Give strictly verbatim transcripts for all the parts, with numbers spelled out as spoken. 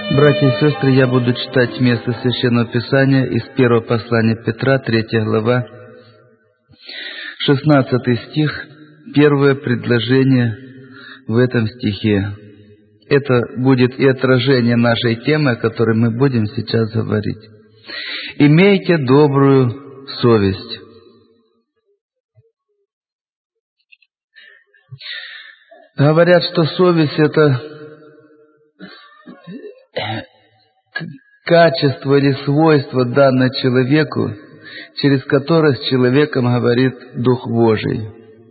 Братья и сестры, я буду читать место Священного Писания из первого послания Петра, третья глава, шестнадцатый стих, первое предложение в этом стихе. Это будет и отражение нашей темы, о которой мы будем сейчас говорить. «Имейте добрую совесть». Говорят, что совесть – это качество или свойство, данное человеку, через которое с человеком говорит Дух Божий.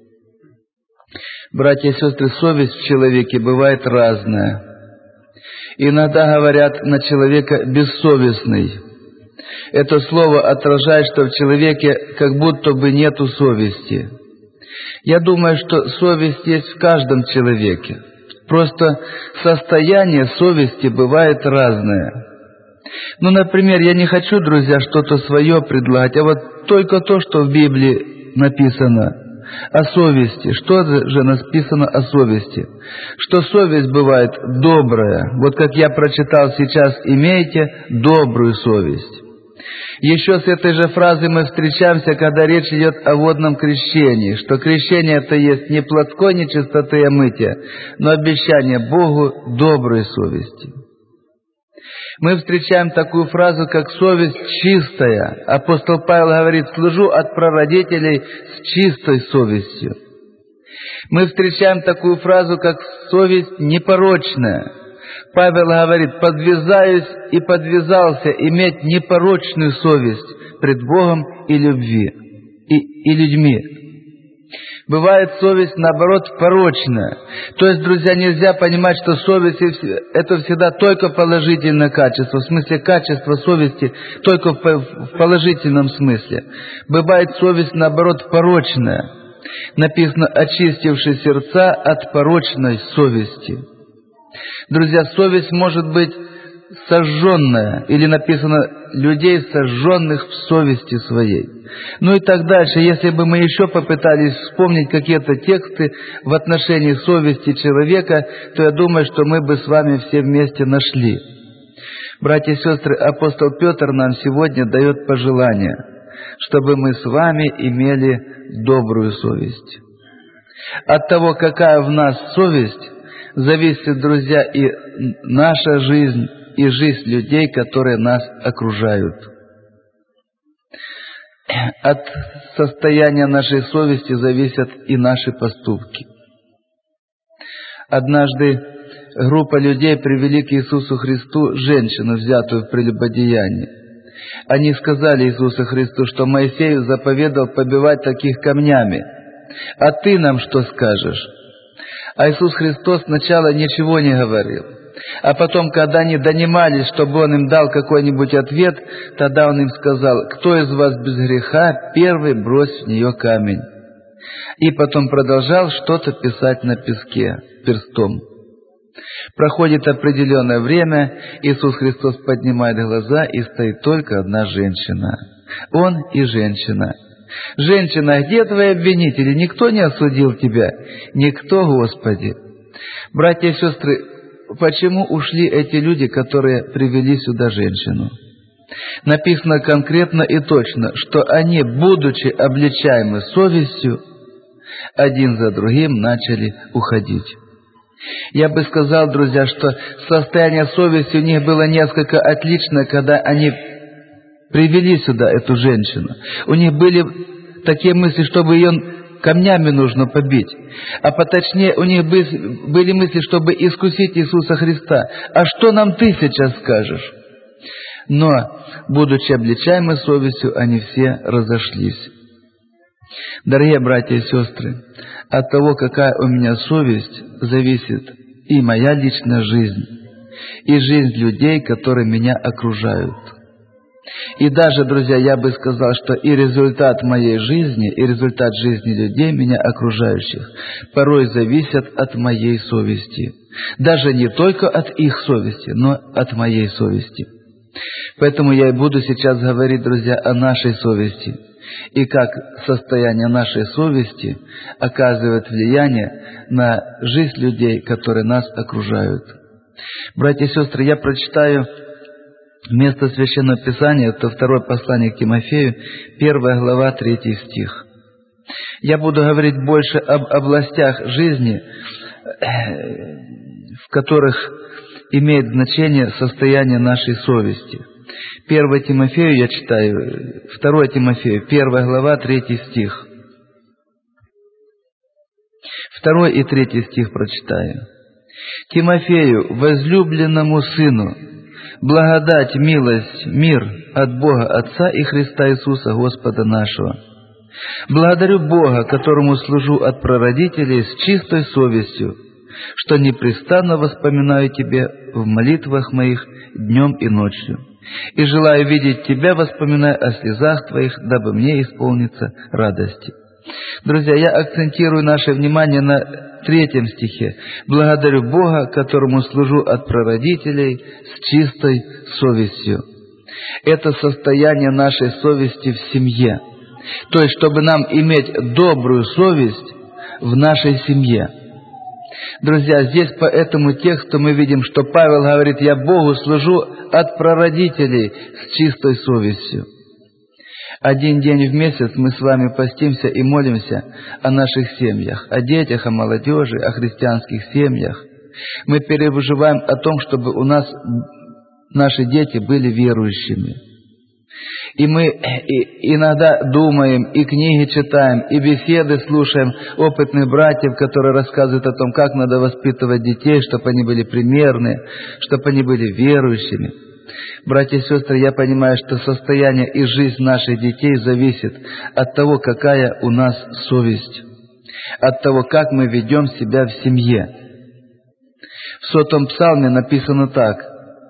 Братья и сестры, совесть в человеке бывает разная. Иногда говорят на человека «бессовестный». Это слово отражает, что в человеке как будто бы нету совести. Я думаю, что совесть есть в каждом человеке. Просто состояние совести бывает разное. Ну, например, я не хочу, друзья, что-то свое предлагать, а вот только то, что в Библии написано о совести. Что же написано о совести? Что совесть бывает добрая. Вот как я прочитал сейчас, имейте добрую совесть. Еще с этой же фразой мы встречаемся, когда речь идет о водном крещении, что крещение это есть не плотской нечистоты и омытия, но обещание Богу доброй совести. Мы встречаем такую фразу, как «совесть чистая». Апостол Павел говорит: «Служу от прародителей с чистой совестью». Мы встречаем такую фразу, как «совесть непорочная». Павел говорит: «Подвязаюсь и подвязался иметь непорочную совесть пред Богом и любви, и, и людьми». Бывает совесть, наоборот, порочная. То есть, друзья, нельзя понимать, что совесть – это всегда только положительное качество, в смысле качество совести только в положительном смысле. Бывает совесть, наоборот, порочная. Написано: «очистивши сердца от порочной совести». Друзья, совесть может быть сожженная, или написано «людей, сожженных в совести своей». Ну и так дальше. Если бы мы еще попытались вспомнить какие-то тексты в отношении совести человека, то я думаю, что мы бы с вами все вместе нашли. Братья и сестры, апостол Петр нам сегодня дает пожелание, чтобы мы с вами имели добрую совесть. От того, какая в нас совесть, зависит, друзья, и наша жизнь, и жизнь людей, которые нас окружают. От состояния нашей совести зависят и наши поступки. Однажды группа людей привели к Иисусу Христу женщину, взятую в прелюбодеянии. Они сказали Иисусу Христу, что Моисей заповедал побивать таких камнями. «А ты нам что скажешь?» А Иисус Христос сначала ничего не говорил. А потом, когда они донимались, чтобы Он им дал какой-нибудь ответ, тогда Он им сказал: «Кто из вас без греха, первый брось в нее камень». И потом продолжал что-то писать на песке перстом. Проходит определенное время, Иисус Христос поднимает глаза, и стоит только одна женщина. Он и женщина. «Женщина, где твои обвинители? Никто не осудил тебя?» «Никто, Господи». Братья и сестры, почему ушли эти люди, которые привели сюда женщину? Написано конкретно и точно, что они, будучи обличаемы совестью, один за другим начали уходить. Я бы сказал, друзья, что состояние совести у них было несколько отличное, когда они привели сюда эту женщину. У них были такие мысли, чтобы ее камнями нужно побить. А поточнее, у них были мысли, чтобы искусить Иисуса Христа. «А что нам ты сейчас скажешь?» Но, будучи обличаемы совестью, они все разошлись. Дорогие братья и сестры, от того, какая у меня совесть, зависит и моя личная жизнь, и жизнь людей, которые меня окружают. И даже, друзья, я бы сказал, что и результат моей жизни, и результат жизни людей, меня окружающих, порой зависят от моей совести. Даже не только от их совести, но от моей совести. Поэтому я и буду сейчас говорить, друзья, о нашей совести. И как состояние нашей совести оказывает влияние на жизнь людей, которые нас окружают. Братья и сестры, я прочитаю место Священного Писания, это второе послание к Тимофею, первая глава, третий стих. Я буду говорить больше об областях жизни, в которых имеет значение состояние нашей совести. первое Тимофею я читаю, второе Тимофею, первая глава, третий стих. Второй и третий стих прочитаю. «Тимофею, возлюбленному сыну, благодать, милость, мир от Бога Отца и Христа Иисуса Господа нашего. Благодарю Бога, которому служу от прародителей с чистой совестью, что непрестанно воспоминаю Тебе в молитвах моих днем и ночью, и желаю видеть Тебя, воспоминая о слезах Твоих, дабы мне исполниться радости». Друзья, я акцентирую наше внимание на третьем стихе. «Благодарю Бога, которому служу от прародителей с чистой совестью». Это состояние нашей совести в семье. То есть, чтобы нам иметь добрую совесть в нашей семье. Друзья, здесь по этому тексту мы видим, что Павел говорит: «Я Богу служу от прародителей с чистой совестью». Один день в месяц мы с вами постимся и молимся о наших семьях, о детях, о молодежи, о христианских семьях. Мы переживаем о том, чтобы у нас наши дети были верующими. И мы иногда думаем, и книги читаем, и беседы слушаем опытных братьев, которые рассказывают о том, как надо воспитывать детей, чтобы они были примерны, чтобы они были верующими. Братья и сестры, я понимаю, что состояние и жизнь наших детей зависит от того, какая у нас совесть, от того, как мы ведем себя в семье. В сотом псалме написано так.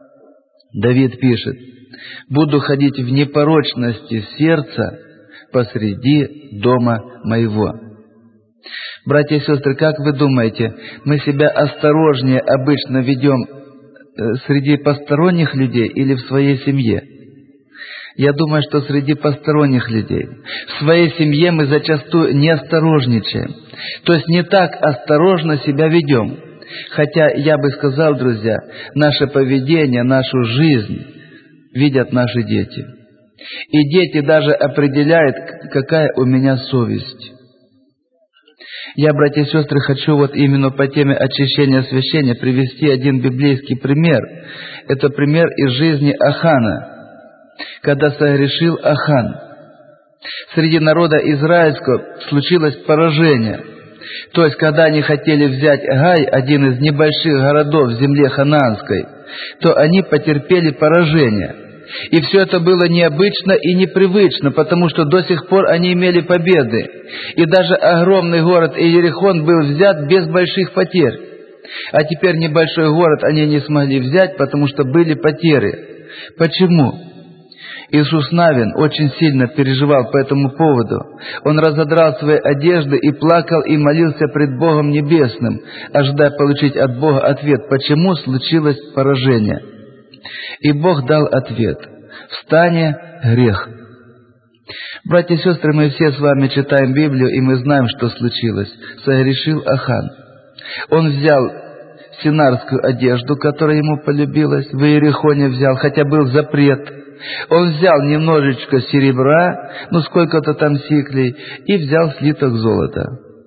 Давид пишет: «Буду ходить в непорочности сердца посреди дома моего». Братья и сестры, как вы думаете, мы себя осторожнее обычно ведем среди посторонних людей или в своей семье? Я думаю, что среди посторонних людей. В своей семье мы зачастую не осторожничаем. То есть не так осторожно себя ведем. Хотя, я бы сказал, друзья, наше поведение, нашу жизнь видят наши дети. И дети даже определяют, какая у меня совесть. Я, братья и сестры, хочу вот именно по теме очищения священия привести один библейский пример. Это пример из жизни Ахана, когда согрешил Ахан. Среди народа израильского случилось поражение. То есть, когда они хотели взять Гай, один из небольших городов в земле ханаанской, то они потерпели поражение. И все это было необычно и непривычно, потому что до сих пор они имели победы. И даже огромный город Иерихон был взят без больших потерь. А теперь небольшой город они не смогли взять, потому что были потери. Почему? Иисус Навин очень сильно переживал по этому поводу. Он разодрал свои одежды и плакал и молился пред Богом Небесным, ожидая получить от Бога ответ, почему случилось поражение. И Бог дал ответ: в стане грех. Братья и сестры, мы все с вами читаем Библию, и мы знаем, что случилось. Согрешил Ахан. Он взял синарскую одежду, которая ему полюбилась, в Иерихоне взял, хотя был запрет. Он взял немножечко серебра, ну сколько-то там сиклей, и взял слиток золота.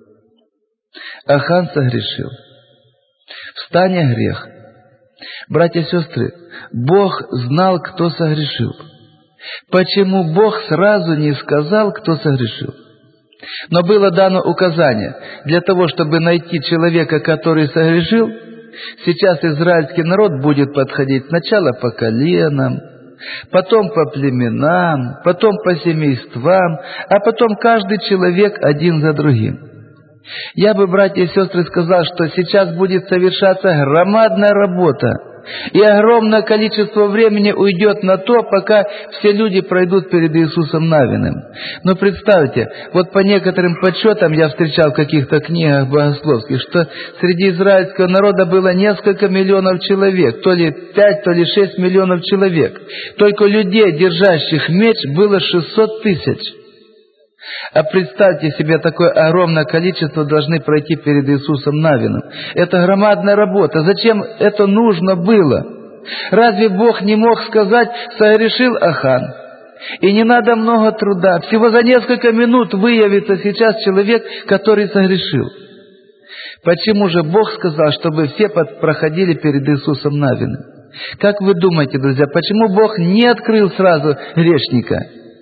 Ахан согрешил. В стане грех. Братья и сестры, Бог знал, кто согрешил. Почему Бог сразу не сказал, кто согрешил? Но было дано указание, для того, чтобы найти человека, который согрешил, сейчас израильский народ будет подходить сначала по коленам, потом по племенам, потом по семействам, а потом каждый человек один за другим. Я бы, братья и сестры, сказал, что сейчас будет совершаться громадная работа, и огромное количество времени уйдет на то, пока все люди пройдут перед Иисусом Навиным. Но представьте, вот по некоторым подсчетам я встречал в каких-то книгах богословских, что среди израильского народа было несколько миллионов человек, то ли пять, то ли шесть миллионов человек. Только людей, держащих меч, было шестьсот тысяч. А представьте себе, такое огромное количество должны пройти перед Иисусом Навином. Это громадная работа. Зачем это нужно было? Разве Бог не мог сказать: согрешил Ахан? И не надо много труда. Всего за несколько минут выявится сейчас человек, который согрешил. Почему же Бог сказал, чтобы все проходили перед Иисусом Навином? Как вы думаете, друзья, почему Бог не открыл сразу грешника?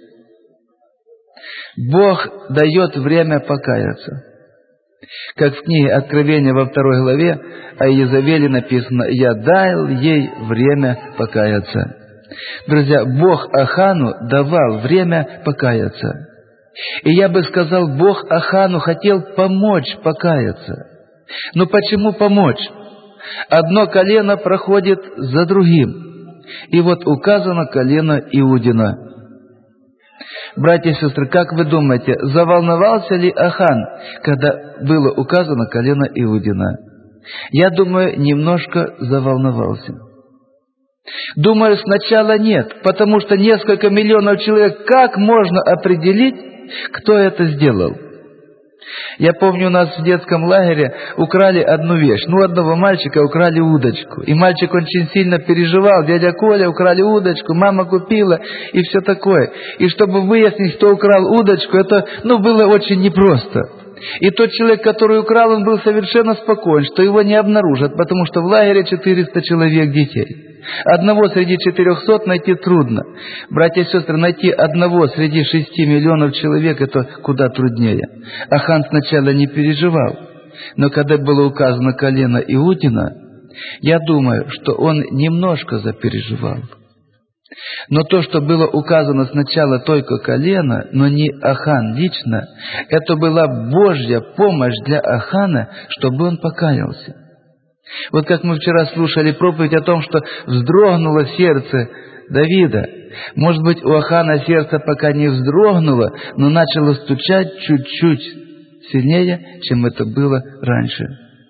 Бог дает время покаяться. Как в книге Откровения во второй главе о Иезавеле написано: «Я дал ей время покаяться». Друзья, Бог Ахану давал время покаяться. И я бы сказал, Бог Ахану хотел помочь покаяться. Но почему помочь? Одно колено проходит за другим. И вот указано колено Иудина. Братья и сестры, как вы думаете, заволновался ли Ахан, когда было указано колено Иудина? Я думаю, немножко заволновался. Думаю, сначала нет, потому что несколько миллионов человек, как можно определить, кто это сделал? Я помню, у нас в детском лагере украли одну вещь. Ну, одного мальчика украли удочку. И мальчик очень сильно переживал. Дядя Коля, украли удочку, мама купила и все такое. И чтобы выяснить, кто украл удочку, это, ну, было очень непросто. И тот человек, который украл, он был совершенно спокоен, что его не обнаружат, потому что в лагере четыреста человек детей. Одного среди четырехсот найти трудно. Братья и сестры, найти одного среди шести миллионов человек — это куда труднее. Ахан сначала не переживал, но когда было указано колено Иудина, я думаю, что он немножко запереживал. Но то, что было указано сначала только колено, но не Ахан лично, это была Божья помощь для Ахана, чтобы он покаялся. Вот как мы вчера слушали проповедь о том, что вздрогнуло сердце Давида. Может быть, у Ахана сердце пока не вздрогнуло, но начало стучать чуть-чуть сильнее, чем это было раньше.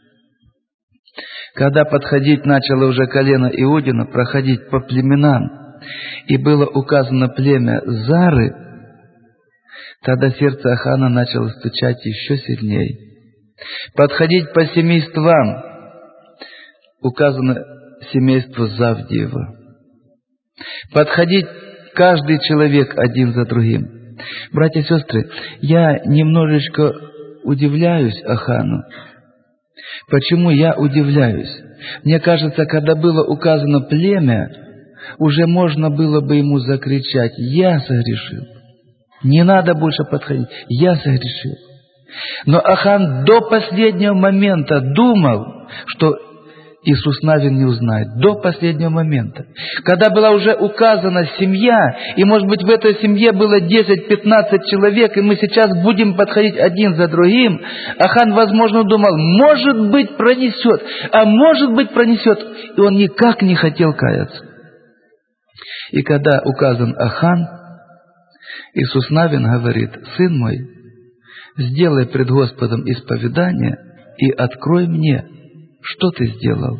Когда подходить начало уже колено Иудина, проходить по племенам, и было указано племя Зары, тогда сердце Ахана начало стучать еще сильнее. Подходить по семействам, указано семейство Завдиева. Подходить каждый человек один за другим. Братья и сестры, я немножечко удивляюсь Ахану. Почему я удивляюсь? Мне кажется, когда было указано племя, уже можно было бы ему закричать: «Я согрешил». Не надо больше подходить. «Я согрешил». Но Ахан до последнего момента думал, что Иисус Навин не узнает. До последнего момента. Когда была уже указана семья, и, может быть, в этой семье было десять-пятнадцать человек, и мы сейчас будем подходить один за другим, Ахан, возможно, думал: может быть, пронесет, а может быть, пронесет. И он никак не хотел каяться. И когда указан Ахан, Иисус Навин говорит: «Сын мой, сделай пред Господом исповедание и открой мне, что ты сделал».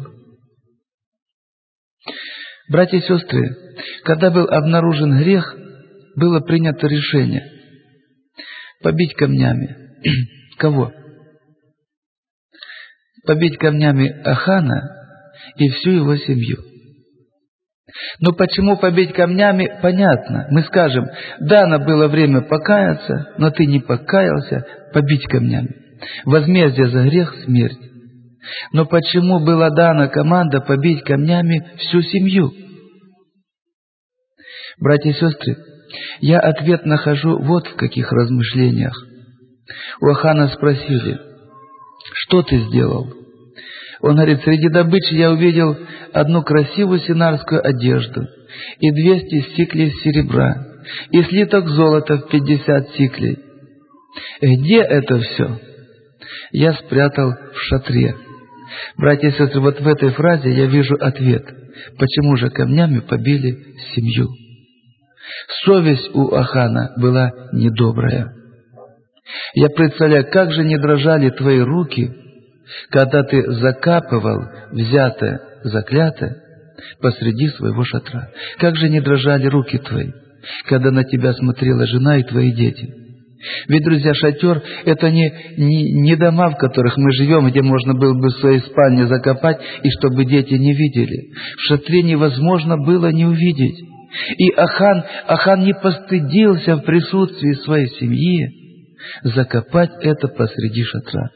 Братья и сестры, когда был обнаружен грех, было принято решение побить камнями. Кого? Побить камнями Ахана и всю его семью. Но почему побить камнями, понятно. Мы скажем: дано было время покаяться, но ты не покаялся, побить камнями. Возмездие за грех — смерть. Но почему была дана команда побить камнями всю семью? Братья и сестры, я ответ нахожу вот в каких размышлениях. У Ахана спросили: что ты сделал? Он говорит: среди добычи я увидел одну красивую синарскую одежду и двести сиклей серебра, и слиток золота в пятьдесят сиклей. Где это все? Я спрятал в шатре. Братья и сестры, вот в этой фразе я вижу ответ. Почему же камнями побили семью? Совесть у Ахана была недобрая. Я представляю, как же не дрожали твои руки, когда ты закапывал взятое, заклятое посреди своего шатра. Как же не дрожали руки твои, когда на тебя смотрела жена и твои дети. Ведь, друзья, шатер – это не, не, не дома, в которых мы живем, где можно было бы в своей спальне закопать, и чтобы дети не видели. В шатре невозможно было не увидеть. И Ахан, Ахан не постыдился в присутствии своей семьи закопать это посреди шатра.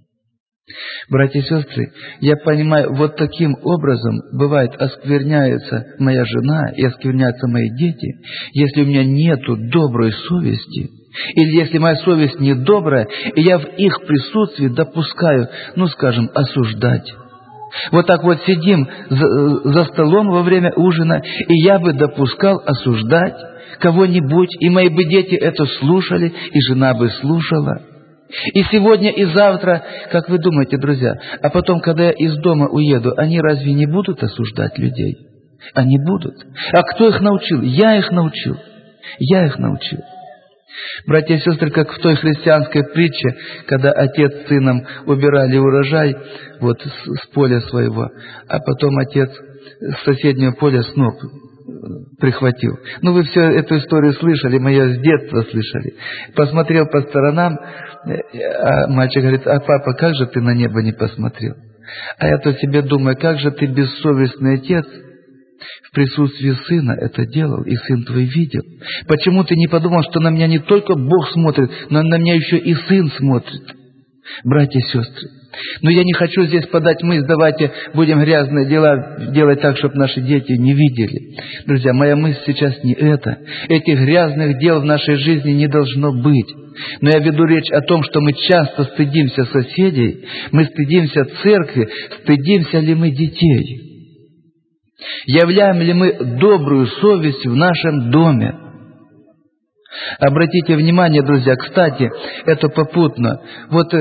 Братья и сестры, я понимаю, вот таким образом, бывает, оскверняется моя жена и оскверняются мои дети, если у меня нету доброй совести, или если моя совесть недобрая, и я в их присутствии допускаю, ну, скажем, осуждать. Вот так вот сидим за, за столом во время ужина, и я бы допускал осуждать кого-нибудь, и мои бы дети это слушали, и жена бы слушала. И сегодня, и завтра, как вы думаете, друзья, а потом, когда я из дома уеду, они разве не будут осуждать людей? Они будут. А кто их научил? Я их научил. Я их научил. Братья и сестры, как в той христианской притче, когда отец с сыном убирали урожай вот с, с поля своего, а потом отец с соседнего поля сноп прихватил. Ну, вы все эту историю слышали, мы ее с детства слышали. Посмотрел по сторонам, а мальчик говорит: а папа, как же ты на небо не посмотрел? А я то себе думаю, как же ты бессовестный отец в присутствии сына это делал, и сын твой видел. Почему ты не подумал, что на меня не только Бог смотрит, но на меня еще и сын смотрит? Братья и сестры, но я не хочу здесь подать мысль, давайте будем грязные дела делать так, чтобы наши дети не видели. Друзья, моя мысль сейчас не это. Этих грязных дел в нашей жизни не должно быть. Но я веду речь о том, что мы часто стыдимся соседей, мы стыдимся церкви, стыдимся ли мы детей. Являем ли мы добрую совесть в нашем доме? Обратите внимание, друзья, кстати, это попутно. Вот э,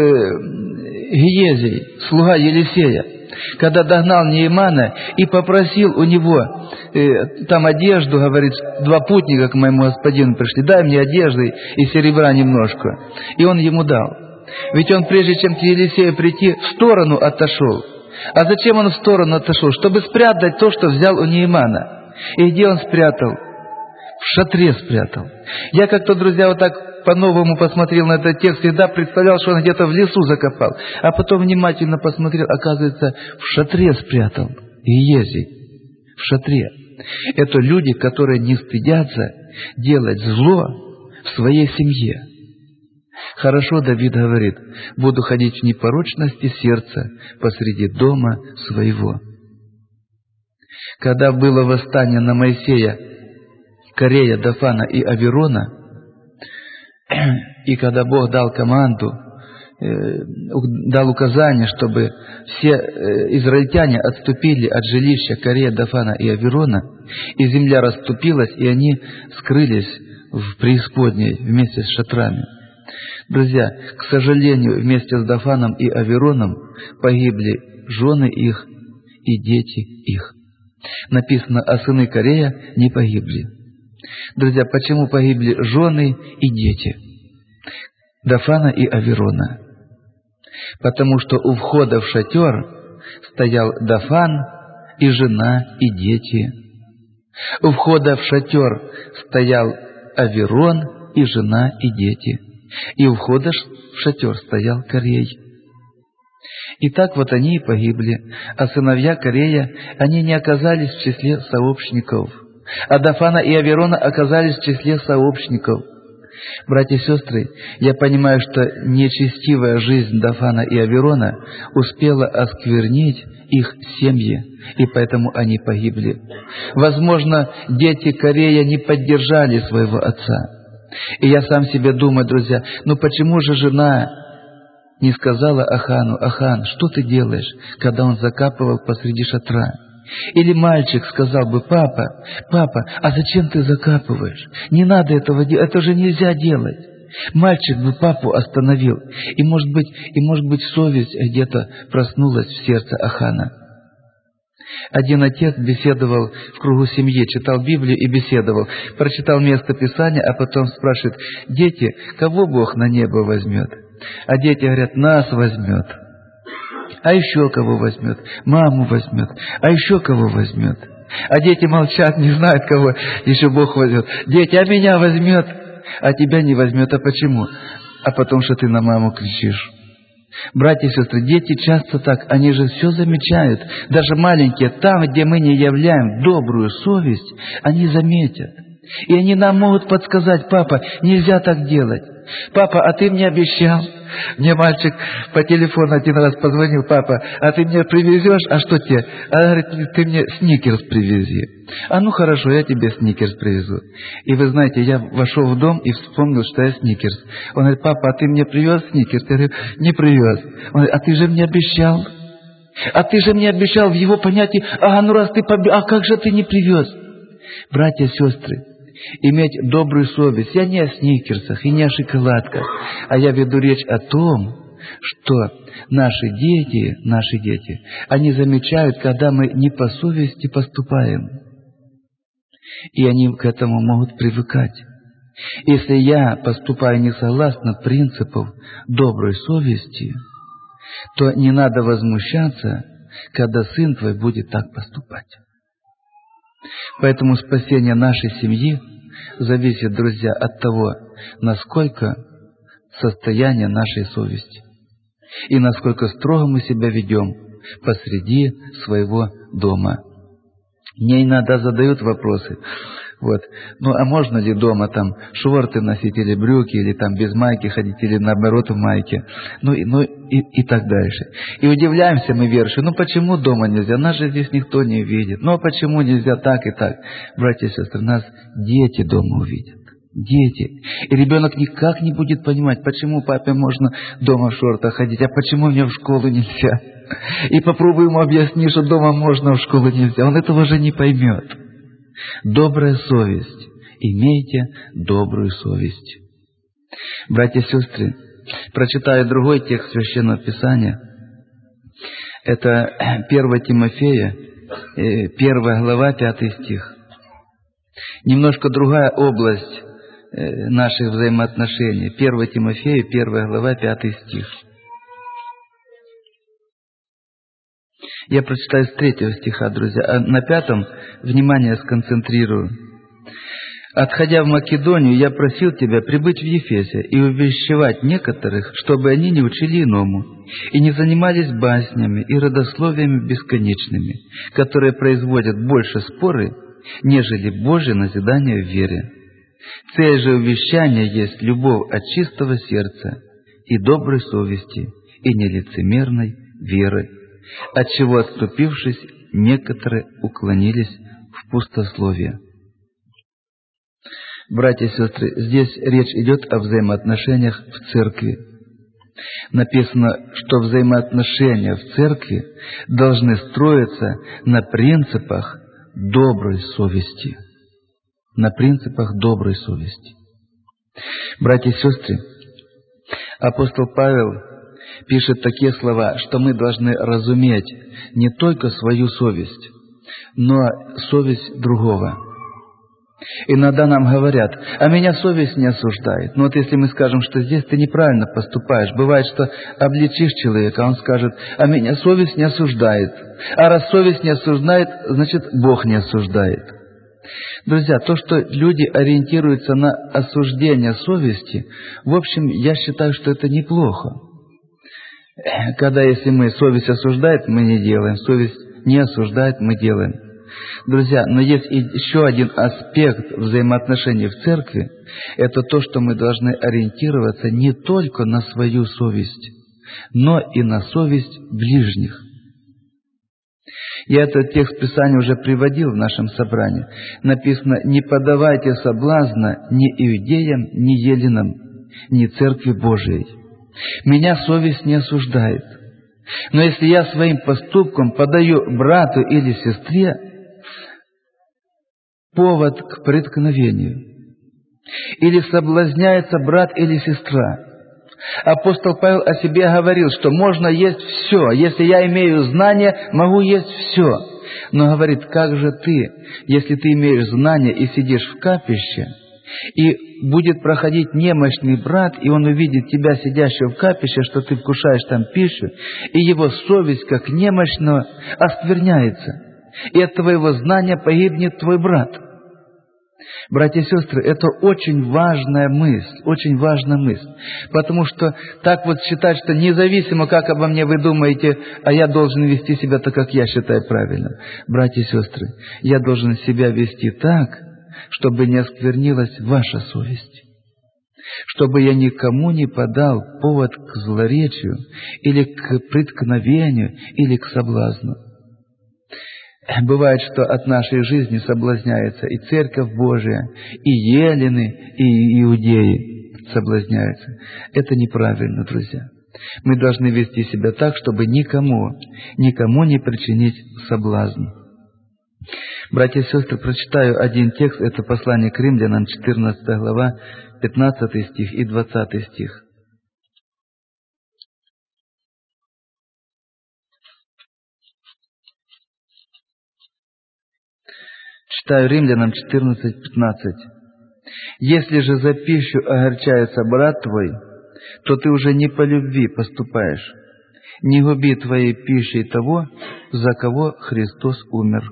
Гиезий, слуга Елисея, когда догнал Неемана и попросил у него э, там одежду, говорит, два путника к моему господину пришли, дай мне одежды и серебра немножко. И он ему дал. Ведь он, прежде чем к Елисею прийти, в сторону отошел. А зачем он в сторону отошел? Чтобы спрятать то, что взял у Неемана. И где он спрятал? В шатре спрятал. Я как-то, друзья, вот так по-новому посмотрел на этот текст, всегда представлял, что он где-то в лесу закопал. А потом внимательно посмотрел, оказывается, в шатре спрятал. Гиезий. В шатре. Это люди, которые не стыдятся делать зло в своей семье. Хорошо, Давид говорит: буду ходить в непорочности сердца посреди дома своего. Когда было восстание на Моисея, Корея, Дафана и Аверона, и когда Бог дал команду, э, дал указание, чтобы все э, израильтяне отступили от жилища Корея, Дафана и Аверона, и земля расступилась, и они скрылись в преисподней вместе с шатрами. Друзья, к сожалению, вместе с Дафаном и Авероном погибли жены их и дети их. Написано, а сыны Корея не погибли. Друзья, почему погибли жены и дети Дафана и Аверона? Потому что у входа в шатер стоял Дафан и жена и дети. У входа в шатер стоял Аверон и жена и дети. И у входа в шатер стоял Корей. И так вот они и погибли, а сыновья Корея, они не оказались в числе сообщников, а Дафана и Аверона оказались в числе сообщников. Братья и сестры, я понимаю, что нечестивая жизнь Дафана и Аверона успела осквернить их семьи, и поэтому они погибли. Возможно, дети Корея не поддержали своего отца. И я сам себе думаю, друзья, ну почему же жена не сказала Ахану: Ахан, что ты делаешь, когда он закапывал посреди шатра? Или мальчик сказал бы: папа, папа, а зачем ты закапываешь? Не надо этого делать, это же нельзя делать. Мальчик бы папу остановил, и может быть, и может быть совесть где-то проснулась в сердце Ахана. Один отец беседовал в кругу семьи, читал Библию и беседовал, прочитал место Писания, а потом спрашивает: дети, кого Бог на небо возьмет? А дети говорят: нас возьмет. А еще кого возьмет? Маму возьмет. А еще кого возьмет? А дети молчат, не знают, кого еще Бог возьмет. Дети, а меня возьмет? а тебя не возьмет. А почему? А потому что ты на маму кричишь. Братья и сестры, дети часто так, они же все замечают. Даже маленькие, там, где мы не являем добрую совесть, они заметят. И они нам могут подсказать: папа, нельзя так делать. Папа, а ты мне обещал. Мне мальчик по телефону один раз позвонил: папа, а ты мне привезешь? А что тебе? А говорит, ты мне сникерс привези. А ну хорошо, я тебе сникерс привезу. И вы знаете, я вошел в дом и вспомнил, что я сникерс. Он говорит: папа, а ты мне привез сникерс? Я говорю: не привез. Он говорит: а ты же мне обещал. А ты же мне обещал. В его понятии: ага, ну раз ты победил, а как же ты не привез? Братья и сестры, иметь добрую совесть. Я не о сникерсах и не о шоколадках, а я веду речь о том, что наши дети, наши дети, они замечают, когда мы не по совести поступаем. И они к этому могут привыкать. Если я поступаю не согласно принципам доброй совести, то не надо возмущаться, когда сын твой будет так поступать. Поэтому спасение нашей семьи зависит, друзья, от того, насколько состояние нашей совести и насколько строго мы себя ведем посреди своего дома. Мне иногда задают вопросы: вот, ну а можно ли дома там шорты носить или брюки, или там без майки ходить, или наоборот в майке, ну, и, ну и, и так дальше. И удивляемся мы верующие: ну почему дома нельзя? Нас же здесь никто не видит. Ну а почему нельзя так и так? Братья и сестры, нас дети дома увидят. Дети. И ребенок никак не будет понимать, почему папе можно дома в шортах ходить, а почему мне в школу нельзя. И попробуй ему объяснить, что дома можно, а в школу нельзя. Он этого же не поймет. Добрая совесть. Имейте добрую совесть. Братья и сестры, прочитаю другой текст Священного Писания. Это первое Тимофея, первая глава, пятый стих. Немножко другая область наших взаимоотношений. первое Тимофея, первая глава, пятый стих. Я прочитаю с третьего стиха, друзья, а на пятом внимание сконцентрирую. «Отходя в Македонию, я просил тебя прибыть в Ефесе и увещевать некоторых, чтобы они не учили иному, и не занимались баснями и родословиями бесконечными, которые производят больше споры, нежели Божье назидание в вере. Цель же увещания есть любовь от чистого сердца и доброй совести, и нелицемерной веры, отчего, отступившись, некоторые уклонились в пустословие». Братья и сестры, здесь речь идет о взаимоотношениях в церкви. Написано, что взаимоотношения в церкви должны строиться на принципах доброй совести. На принципах доброй совести. Братья и сестры, апостол Павел пишет такие слова, что мы должны разуметь не только свою совесть, но совесть другого. Иногда нам говорят: а меня совесть не осуждает. Но вот если мы скажем, что здесь ты неправильно поступаешь, бывает, что обличишь человека, он скажет: а меня совесть не осуждает. А раз совесть не осуждает, значит Бог не осуждает. Друзья, то, что люди ориентируются на осуждение совести, в общем, я считаю, что это неплохо. Когда если мы совесть осуждает, мы не делаем, совесть не осуждает, мы делаем. Друзья, но есть еще один аспект взаимоотношений в церкви. Это то, что мы должны ориентироваться не только на свою совесть, но и на совесть ближних. Я этот текст Писания уже приводил в нашем собрании. Написано: «Не подавайте соблазна ни иудеям, ни еленам, ни церкви Божией. Меня совесть не осуждает. Но если я своим поступком подаю брату или сестре повод к преткновению, или соблазняется брат или сестра». Апостол Павел о себе говорил, что можно есть все. Если я имею знания, могу есть все. Но говорит: как же ты, если ты имеешь знания и сидишь в капище, и будет проходить немощный брат, и он увидит тебя, сидящего в капище, что ты вкушаешь там пищу, и его совесть, как немощного, оскверняется, и от твоего знания погибнет твой брат. Братья и сестры, это очень важная мысль, очень важная мысль. Потому что так вот считать, что независимо, как обо мне вы думаете, а я должен вести себя так, как я считаю правильно. Братья и сестры, я должен себя вести так, чтобы не осквернилась ваша совесть. Чтобы я никому не подал повод к злоречию, или к преткновению, или к соблазну. Бывает, что от нашей жизни соблазняется и Церковь Божия, и елены, и иудеи соблазняются. Это неправильно, друзья. Мы должны вести себя так, чтобы никому, никому не причинить соблазн. Братья и сестры, прочитаю один текст, это послание к Римлянам, четырнадцатая глава, пятнадцатый стих и двадцатый стих. Читаю Римлянам четырнадцать пятнадцать. «Если же за пищу огорчается брат твой, то ты уже не по любви поступаешь. Не губи твоей пищей того, за кого Христос умер».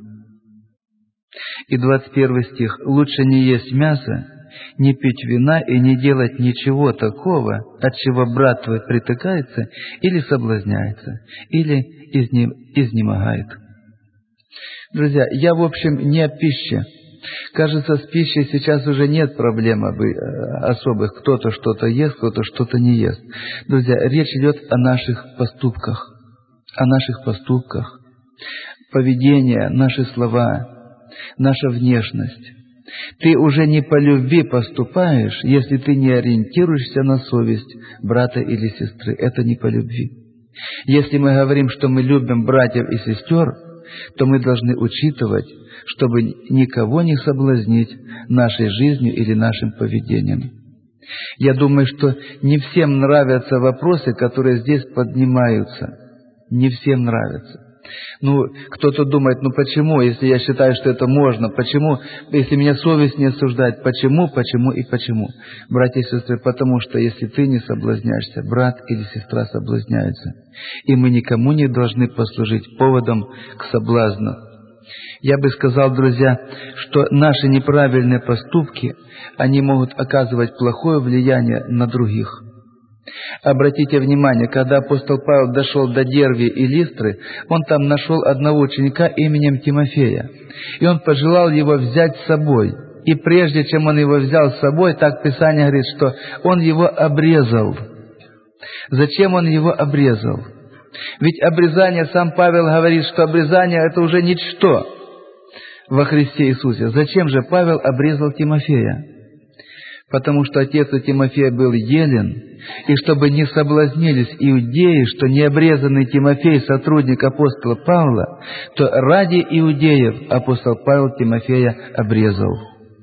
И двадцать первый стих. «Лучше не есть мясо, не пить вина и не делать ничего такого, от чего брат твой притыкается или соблазняется, или изнем... изнемогает». Друзья, я, в общем, не о пище. Кажется, с пищей сейчас уже нет проблем особых. Кто-то что-то ест, кто-то что-то не ест. Друзья, речь идет о наших поступках. О наших поступках. Поведение, наши слова, наша внешность. Ты уже не по любви поступаешь, если ты не ориентируешься на совесть брата или сестры. Это не по любви. Если мы говорим, что мы любим братьев и сестер, то мы должны учитывать, чтобы никого не соблазнить нашей жизнью или нашим поведением. Я думаю, что не всем нравятся вопросы, которые здесь поднимаются. Не всем нравятся. Ну, кто-то думает, ну почему, если я считаю, что это можно, почему, если меня совесть не осуждает, почему, почему и почему? Братья и сестры, потому что если ты не соблазняешься, брат или сестра соблазняются. И мы никому не должны послужить поводом к соблазну. Я бы сказал, друзья, что наши неправильные поступки, они могут оказывать плохое влияние на других. Обратите внимание, когда апостол Павел дошел до Дервии и Листры, он там нашел одного ученика именем Тимофея. И он пожелал его взять с собой. И прежде чем он его взял с собой, так Писание говорит, что он его обрезал. Зачем он его обрезал? Ведь обрезание, сам Павел говорит, что обрезание это уже ничто во Христе Иисусе. Зачем же Павел обрезал Тимофея? Потому что отец у Тимофея был елен, и чтобы не соблазнились иудеи, что необрезанный Тимофей сотрудник апостола Павла, то ради иудеев апостол Павел Тимофея обрезал.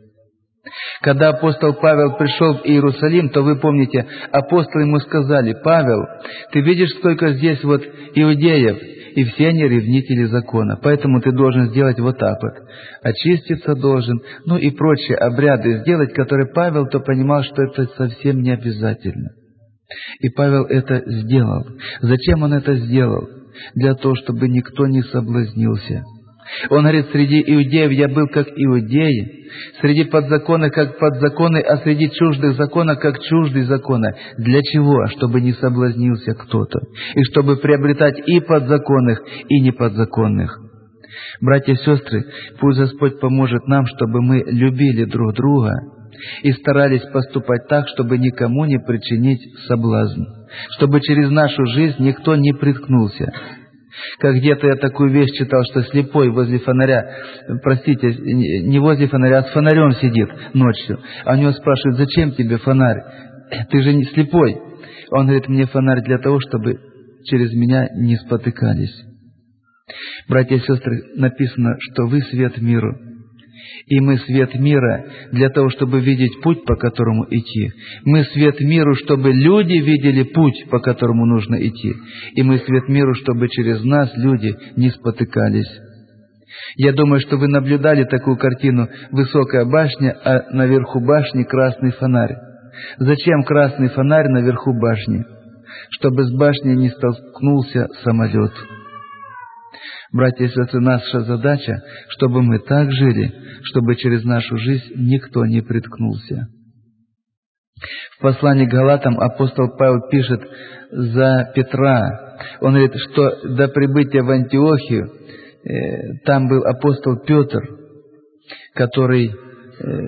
Когда апостол Павел пришел в Иерусалим, то вы помните, апостолы ему сказали: «Павел, ты видишь, сколько здесь вот иудеев, и все они ревнители закона, поэтому ты должен сделать вот так вот, очиститься должен, ну и прочие обряды сделать, которые Павел то понимал, что это совсем не обязательно». И Павел это сделал. Зачем он это сделал? Для того, чтобы никто не соблазнился. Он говорит, среди иудеев я был как иудеи, среди подзаконных как подзаконный, а среди чуждых законов как чуждый закона. Для чего? Чтобы не соблазнился кто-то. И чтобы приобретать и подзаконных, и неподзаконных. Братья и сестры, пусть Господь поможет нам, чтобы мы любили друг друга и старались поступать так, чтобы никому не причинить соблазн, чтобы через нашу жизнь никто не приткнулся. Как где-то я такую вещь читал, что слепой возле фонаря, простите, не возле фонаря, а с фонарем сидит ночью. А у него спрашивают: «Зачем тебе фонарь? Ты же не слепой». Он говорит: «Мне фонарь для того, чтобы через меня не спотыкались». Братья и сестры, написано, что вы свет миру. И мы свет мира для того, чтобы видеть путь, по которому идти. Мы свет миру, чтобы люди видели путь, по которому нужно идти. И мы свет миру, чтобы через нас люди не спотыкались. Я думаю, что вы наблюдали такую картину: высокая башня, а наверху башни красный фонарь. Зачем красный фонарь наверху башни? Чтобы с башней не столкнулся самолет. Братья и сестры, наша задача, чтобы мы так жили, чтобы через нашу жизнь никто не приткнулся. В послании к Галатам апостол Павел пишет за Петра. Он говорит, что до прибытия в Антиохию э, там был апостол Петр, который э,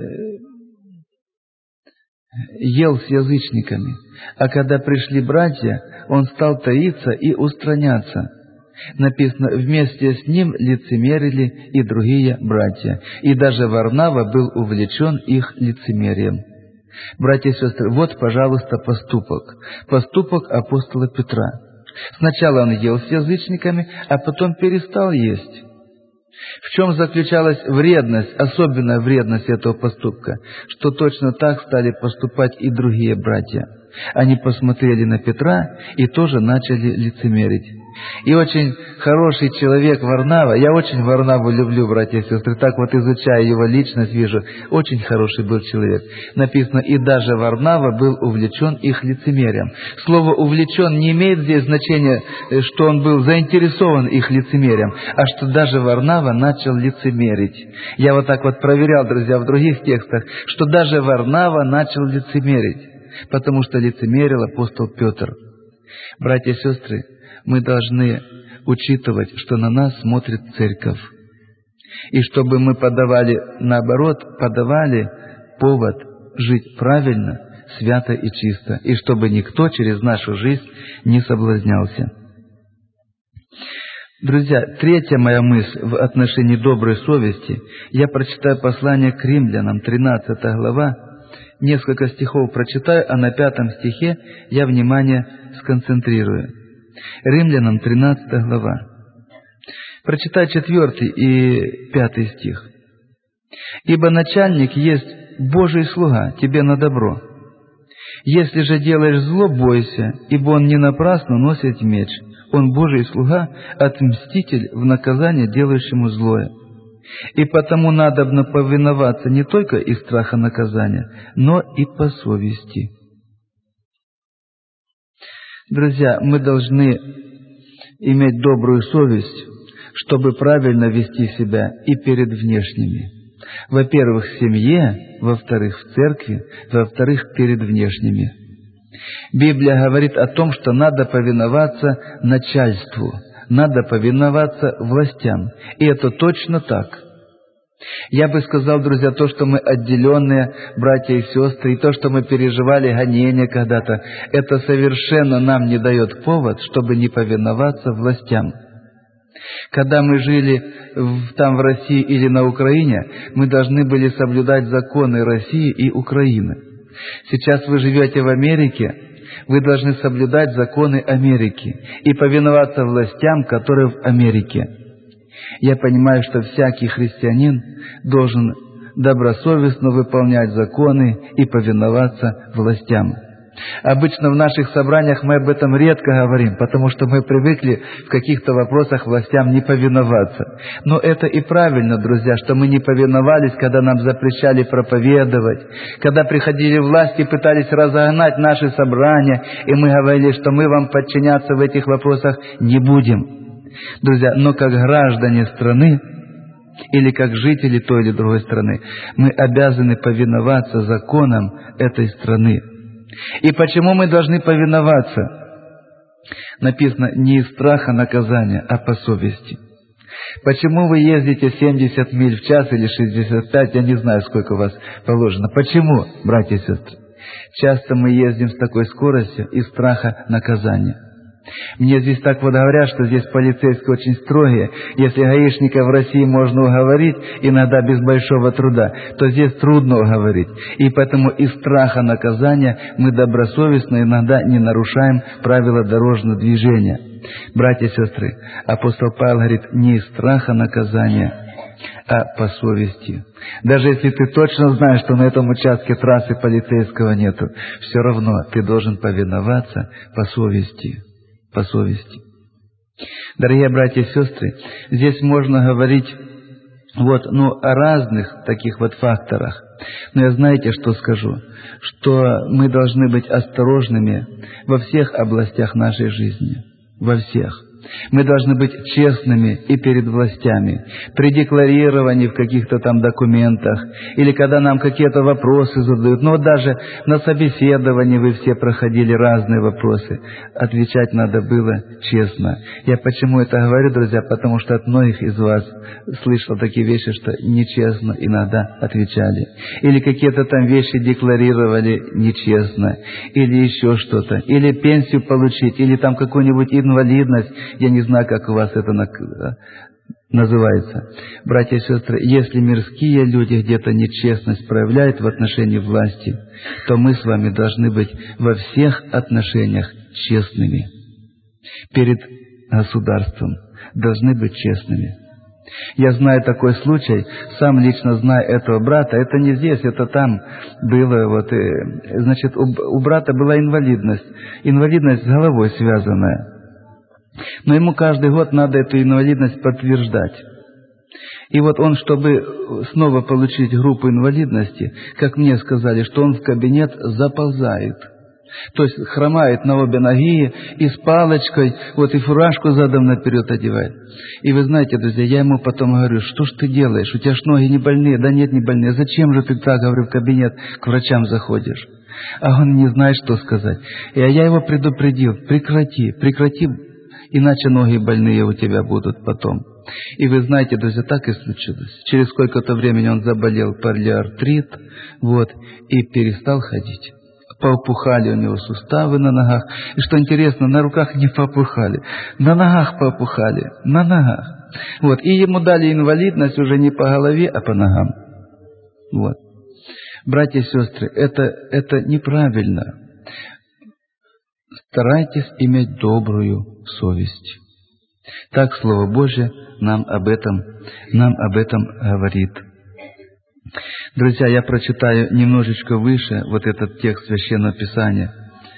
ел с язычниками. А когда пришли братья, он стал таиться и устраняться. Написано, вместе с ним лицемерили и другие братья. И даже Варнава был увлечен их лицемерием. Братья и сестры, вот, пожалуйста, поступок. Поступок апостола Петра. Сначала он ел с язычниками, а потом перестал есть. В чем заключалась вредность, особенная вредность этого поступка? Что точно так стали поступать и другие братья. Они посмотрели на Петра и тоже начали лицемерить. И очень хороший человек Варнава, я очень Варнаву люблю, братья и сестры, так вот изучая его личность, вижу, очень хороший был человек. Написано, и даже Варнава был увлечен их лицемерием. Слово «увлечен» не имеет здесь значения, что он был заинтересован их лицемерием, а что даже Варнава начал лицемерить. Я вот так вот проверял, друзья, в других текстах, что даже Варнава начал лицемерить, потому что лицемерил апостол Петр. Братья и сестры, мы должны учитывать, что на нас смотрит церковь. И чтобы мы подавали, наоборот, подавали повод жить правильно, свято и чисто. И чтобы никто через нашу жизнь не соблазнялся. Друзья, третья моя мысль в отношении доброй совести. Я прочитаю послание к Римлянам, тринадцатая глава. Несколько стихов прочитаю, а на пятом стихе я внимание сконцентрирую. Римлянам, тринадцатая глава. Прочитай четвертый и пятый стих. «Ибо начальник есть Божий слуга тебе на добро. Если же делаешь зло, бойся, ибо он не напрасно носит меч. Он Божий слуга, отмститель в наказание делающему злое. И потому надобно повиноваться не только из страха наказания, но и по совести». Друзья, мы должны иметь добрую совесть, чтобы правильно вести себя и перед внешними. Во-первых, в семье, во-вторых, в церкви, во-вторых, перед внешними. Библия говорит о том, что надо повиноваться начальству, надо повиноваться властям. И это точно так. Я бы сказал, друзья, то, что мы отделенные братья и сестры, и то, что мы переживали гонения когда-то, это совершенно нам не дает повод, чтобы не повиноваться властям. Когда мы жили в, там в России или на Украине, мы должны были соблюдать законы России и Украины. Сейчас вы живете в Америке, вы должны соблюдать законы Америки и повиноваться властям, которые в Америке. Я понимаю, что всякий христианин должен добросовестно выполнять законы и повиноваться властям. Обычно в наших собраниях мы об этом редко говорим, потому что мы привыкли в каких-то вопросах властям не повиноваться. Но это и правильно, друзья, что мы не повиновались, когда нам запрещали проповедовать, когда приходили власти и пытались разогнать наши собрания, и мы говорили, что мы вам подчиняться в этих вопросах не будем. Друзья, но как граждане страны или как жители той или другой страны, мы обязаны повиноваться законам этой страны. И почему мы должны повиноваться? Написано, не из страха наказания, а по совести. Почему вы ездите семьдесят миль в час или шестьдесят пять, я не знаю, сколько у вас положено. Почему, братья и сестры? Часто мы ездим с такой скоростью из страха наказания. Мне здесь так вот говорят, что здесь полицейские очень строгие. Если гаишника в России можно уговорить, иногда без большого труда, то здесь трудно уговорить. И поэтому из страха наказания мы добросовестно иногда не нарушаем правила дорожного движения. Братья и сестры, апостол Павел говорит, не из страха наказания, а по совести. Даже если ты точно знаешь, что на этом участке трассы полицейского нету, все равно ты должен повиноваться по совести. По совести. Дорогие братья и сестры, здесь можно говорить вот, ну, о разных таких вот факторах. Но я знаете, что скажу? Что мы должны быть осторожными во всех областях нашей жизни. Во всех. Мы должны быть честными и перед властями, при декларировании в каких-то там документах, или когда нам какие-то вопросы задают. Но вот даже на собеседовании вы все проходили разные вопросы. Отвечать надо было честно. Я почему это говорю, друзья? Потому что от многих из вас слышал такие вещи, что нечестно иногда отвечали. Или какие-то там вещи декларировали нечестно, или еще что-то, или пенсию получить, или там какую-нибудь инвалидность. Я не знаю, как у вас это называется. Братья и сестры, если мирские люди где-то нечестность проявляют в отношении власти, то мы с вами должны быть во всех отношениях честными. Перед государством должны быть честными. Я знаю такой случай, сам лично знаю этого брата, это не здесь, это там было, вот, и, значит, у, у брата была инвалидность, инвалидность с головой связанная. Но ему каждый год надо эту инвалидность подтверждать. И вот он, чтобы снова получить группу инвалидности, как мне сказали, что он в кабинет заползает. То есть хромает на обе ноги и с палочкой, вот и фуражку задом наперед одевает. И вы знаете, друзья, я ему потом говорю: что ж ты делаешь? У тебя ж ноги не больные. Да нет, не больные. Зачем же ты так, говорю, в кабинет к врачам заходишь? А он не знает, что сказать. И я его предупредил: прекрати, прекрати, иначе ноги больные у тебя будут потом. И вы знаете, друзья, так и случилось. Через сколько-то времени он заболел полиартрит, вот, и перестал ходить. Поопухали у него суставы на ногах. И что интересно, на руках не поопухали, на ногах поопухали, на ногах. Вот, и ему дали инвалидность уже не по голове, а по ногам. Вот. Братья и сестры, это, это неправильно. Старайтесь иметь добрую совесть. Так Слово Божие нам об этом, нам об этом говорит. Друзья, я прочитаю немножечко выше вот этот текст Священного Писания.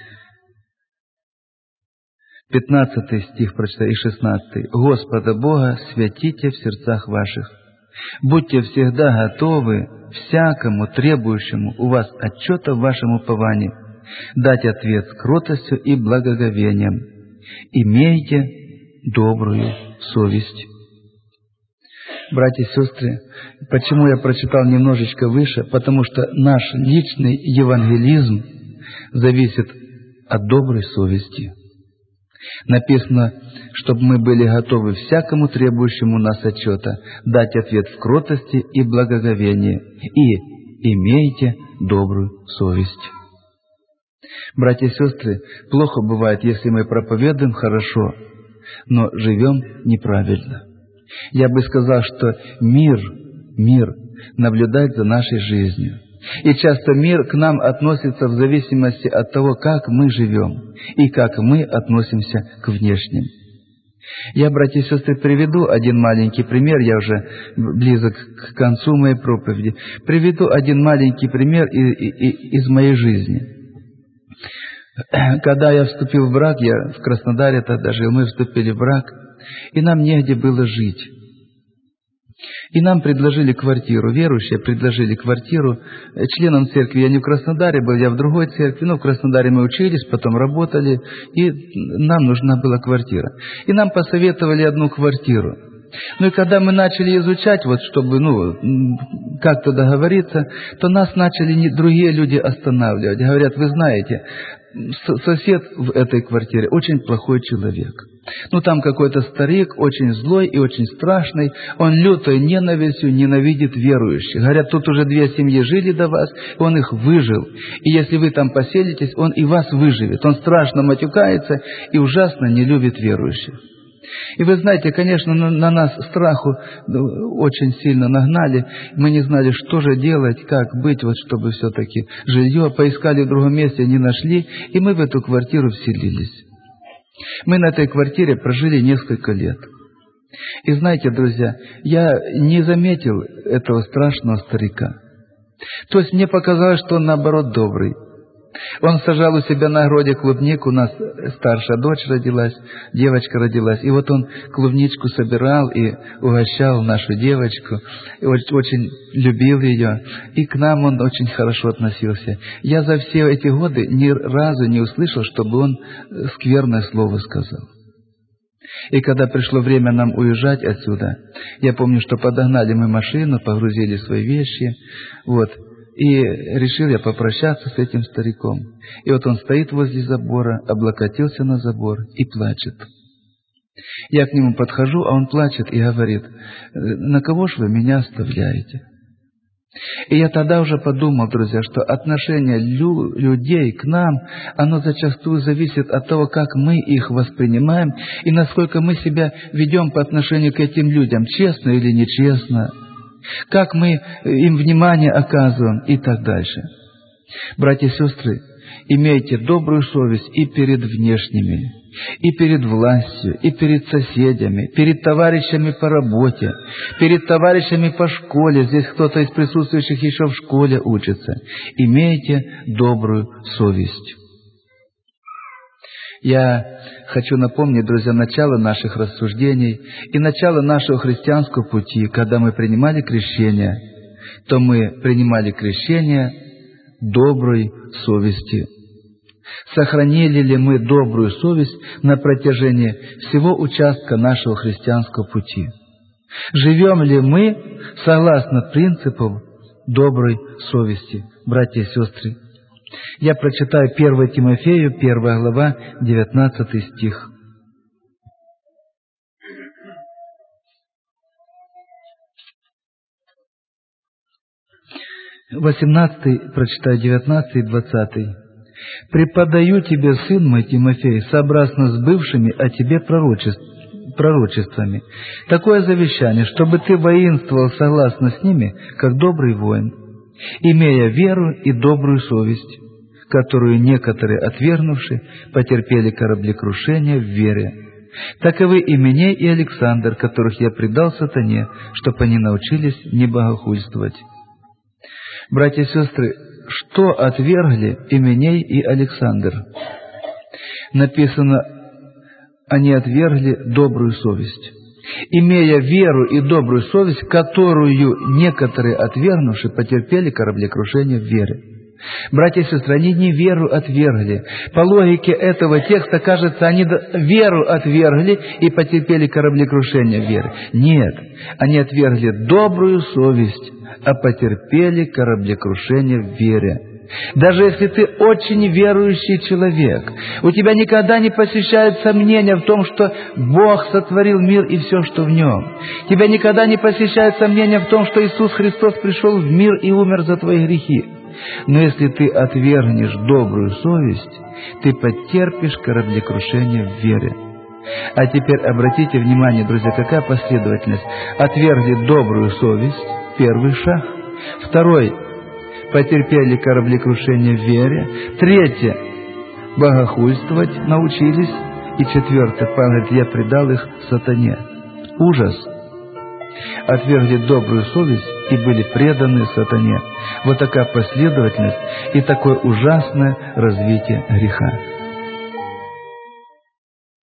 пятнадцатый стих прочитаю и шестнадцатый. «Господа Бога святите в сердцах ваших. Будьте всегда готовы всякому требующему у вас отчета в вашем уповании дать ответ с кротостью и благоговением. Имейте добрую совесть». Братья и сестры, почему я прочитал немножечко выше? Потому что наш личный евангелизм зависит от доброй совести. Написано, чтобы мы были готовы всякому требующему нас отчета дать ответ в кротости и благоговении, и имейте добрую совесть. Братья и сестры, плохо бывает, если мы проповедуем хорошо, но живем неправильно. Я бы сказал, что мир, мир наблюдает за нашей жизнью. И часто мир к нам относится в зависимости от того, как мы живем и как мы относимся к внешним. Я, братья и сестры, приведу один маленький пример, я уже близок к концу моей проповеди. Приведу один маленький пример из моей жизни. Когда я вступил в брак, я в Краснодаре тогда жил, мы вступили в брак, и нам негде было жить. И нам предложили квартиру, верующие предложили квартиру. Членом церкви я не в Краснодаре был, я в другой церкви, но в Краснодаре мы учились, потом работали, и нам нужна была квартира. И нам посоветовали одну квартиру. Ну и когда мы начали изучать, вот чтобы, ну, как-то договориться, то нас начали другие люди останавливать. Говорят: вы знаете, сосед в этой квартире очень плохой человек. Ну, там какой-то старик, очень злой и очень страшный. Он лютой ненавистью ненавидит верующих. Говорят, тут уже две семьи жили до вас, он их выжил. И если вы там поселитесь, он и вас выживет. Он страшно матюкается и ужасно не любит верующих. И вы знаете, конечно, на, на нас страху очень сильно нагнали. Мы не знали, что же делать, как быть, вот чтобы все-таки жилье. Поискали в другом месте, не нашли, и мы в эту квартиру вселились. Мы на этой квартире прожили несколько лет. И знаете, друзья, я не заметил этого страшного старика. То есть мне показалось, что он наоборот добрый. Он сажал у себя на огороде клубнику, у нас старшая дочь родилась, девочка родилась, и вот он клубничку собирал и угощал нашу девочку, и очень, очень любил ее, и к нам он очень хорошо относился. Я за все эти годы ни разу не услышал, чтобы он скверное слово сказал. И когда пришло время нам уезжать отсюда, я помню, что подогнали мы машину, погрузили свои вещи, вот, и решил я попрощаться с этим стариком. И вот он стоит возле забора, облокотился на забор и плачет. Я к нему подхожу, а он плачет и говорит: «На кого ж вы меня оставляете?» И я тогда уже подумал, друзья, что отношение лю- людей к нам, оно зачастую зависит от того, как мы их воспринимаем и насколько мы себя ведем по отношению к этим людям, честно или нечестно, как мы им внимание оказываем и так дальше. Братья и сестры, имейте добрую совесть и перед внешними, и перед властью, и перед соседями, перед товарищами по работе, перед товарищами по школе. Здесь кто-то из присутствующих еще в школе учится. Имейте добрую совесть. Я хочу напомнить, друзья, начало наших рассуждений и начало нашего христианского пути. Когда мы принимали крещение, то мы принимали крещение доброй совести. Сохранили ли мы добрую совесть на протяжении всего участка нашего христианского пути? Живем ли мы согласно принципам доброй совести, братья и сестры? Я прочитаю первое Тимофею, первая глава, девятнадцатый стих. восемнадцатый, прочитаю девятнадцатый и двадцатый. «Преподаю тебе, сын мой Тимофей, сообразно с бывшими о тебе пророчеств, пророчествами, такое завещание, чтобы ты воинствовал согласно с ними, как добрый воин, имея веру и добрую совесть, которую некоторые, отвергнувши, потерпели кораблекрушение в вере. Таковы Именей и Александр, которых я предал сатане, чтобы они научились не богохульствовать». Братья и сестры, что отвергли Именей и Александр? Написано, они отвергли добрую совесть. Имея веру и добрую совесть, которую некоторые, отвергнувши, потерпели кораблекрушение в вере. Братья и сестры, они не веру отвергли. По логике этого текста, кажется, они веру отвергли и потерпели кораблекрушение в вере. Нет, они отвергли добрую совесть, а потерпели кораблекрушение в вере. Даже если ты очень верующий человек, у тебя никогда не посещают сомнения в том, что Бог сотворил мир и все, что в нем. Тебя никогда не посещают сомнения в том, что Иисус Христос пришел в мир и умер за твои грехи. Но если ты отвергнешь добрую совесть, ты потерпишь кораблекрушение в вере. А теперь обратите внимание, друзья, какая последовательность. Отвергли добрую совесть, первый шаг. Второй, потерпели кораблекрушение в вере. Третье, богохульствовать научились. И четвертое, Павел говорит, я предал их сатане. Ужас. Отвергли добрую совесть и были преданы сатане. Вот такая последовательность и такое ужасное развитие греха.